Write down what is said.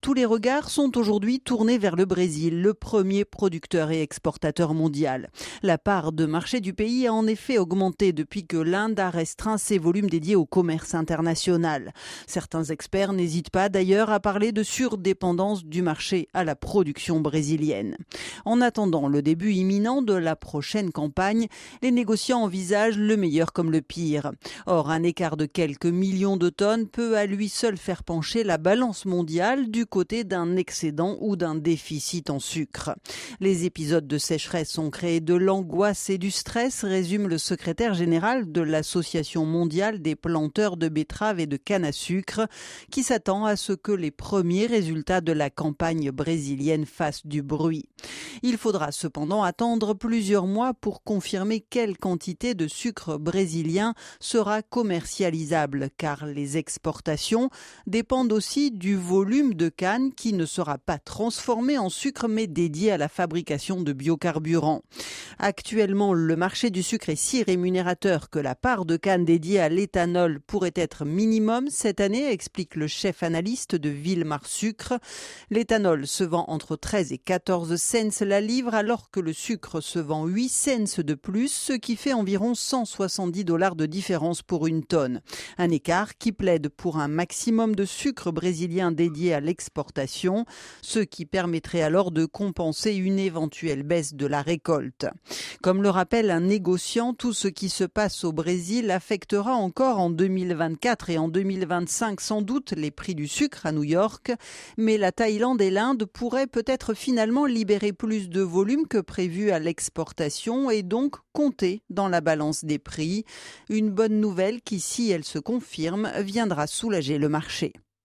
Tous les regards sont aujourd'hui tournés vers le Brésil, le premier producteur et exportateur mondial. La part de marché du pays a en effet augmenté depuis que l'Inde a restreint ses volumes dédiés au commerce international. Certains experts n'hésitent pas d'ailleurs à parler de surdépendance du marché à la production brésilienne. En attendant le début imminent de la prochaine campagne, les négociants envisagent le meilleur comme le pire. Or, un écart de quelques millions de tonnes peut à lui seul faire pencher la balance mondiale du côté d'un excédent ou d'un déficit en sucre. Les épisodes de sécheresse ont créé de l'angoisse et du stress, résume le secrétaire général de l'Association mondiale des planteurs de betteraves et de canne à sucre, qui s'attend à ce que les premiers résultats de la campagne brésilienne fassent du bruit. Il faudra cependant attendre plusieurs mois pour confirmer quelle quantité de sucre brésilien sera commercialisable, car les exportations dépendent aussi du volume de canne qui ne sera pas transformé en sucre mais dédié à la fabrication de biocarburants. Actuellement, le marché du sucre est si rémunérateur que la part de canne dédiée à l'éthanol pourrait être minimum cette année, explique le chef analyste de Wilmar Sucre. L'éthanol se vend entre 13 et 14 cents la livre alors que le sucre se vend 8 cents de plus, ce qui fait environ $170 de différence pour une tonne. Un écart qui plaide pour un maximum de sucre brésilien dédié à l'exportation, ce qui permettrait alors de compenser une éventuelle baisse de la récolte. Comme le rappelle un négociant, tout ce qui se passe au Brésil affectera encore en 2024 et en 2025 sans doute les prix du sucre à New York, mais la Thaïlande et l'Inde pourraient peut-être finalement libérer plus de volume que prévu à l'exportation et donc compter dans la balance des prix. Une bonne nouvelle qui, si elle se confirme, viendra soulager le marché.